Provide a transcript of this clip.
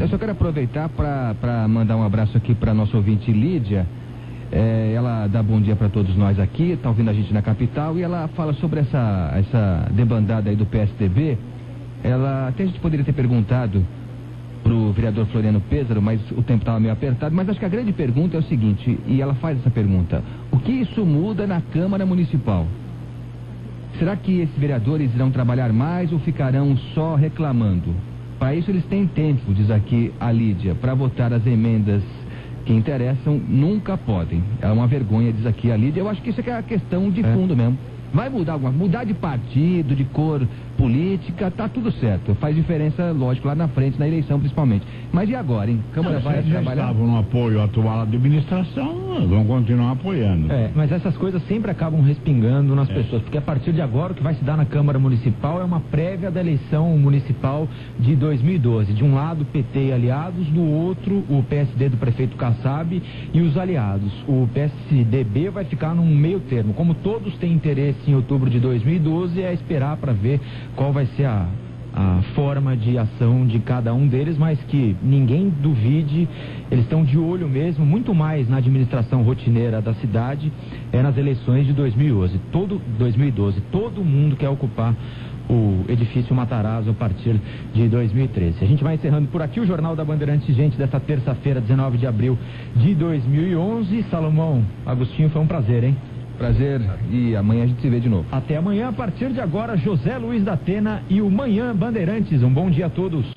Eu só quero aproveitar para mandar um abraço aqui para nossa ouvinte Lídia. Ela dá bom dia para todos nós aqui, está ouvindo a gente na capital, e ela fala sobre essa debandada aí do PSDB. Até a gente poderia ter perguntado pro vereador Floriano Pêssaro, mas o tempo estava meio apertado. Mas acho que a grande pergunta é o seguinte, e ela faz essa pergunta: o que isso muda na Câmara Municipal? Será que esses vereadores irão trabalhar mais ou ficarão só reclamando? Para isso eles têm tempo, diz aqui a Lídia, para votar as emendas que interessam, nunca podem. É uma vergonha, diz aqui a Lídia. Eu acho que isso é a questão de fundo mesmo. Vai mudar de partido, de cor política, tá tudo certo. Faz diferença, lógico, lá na frente, na eleição principalmente. Mas e agora, hein? Câmara vai trabalhar? Estavam no apoio atual à administração, vão continuar apoiando. Mas essas coisas sempre acabam respingando nas pessoas, porque a partir de agora o que vai se dar na Câmara Municipal é uma prévia da eleição municipal de 2012. De um lado, PT e aliados, do outro, o PSD do prefeito Kassab e os aliados. O PSDB vai ficar num meio termo. Como todos têm interesse em outubro de 2012, é esperar para ver qual vai ser a forma de ação de cada um deles, mas que ninguém duvide, eles estão de olho mesmo, muito mais na administração rotineira da cidade, nas eleições de 2012. Todo mundo quer ocupar o edifício Matarazzo a partir de 2013. A gente vai encerrando por aqui o Jornal da Bandeirantes, gente, desta terça-feira, 19 de abril de 2011. Salomão, Agostinho, foi um prazer, hein? Prazer, e amanhã a gente se vê de novo. Até amanhã, a partir de agora, José Luiz da Atena e o Manhã Bandeirantes. Um bom dia a todos.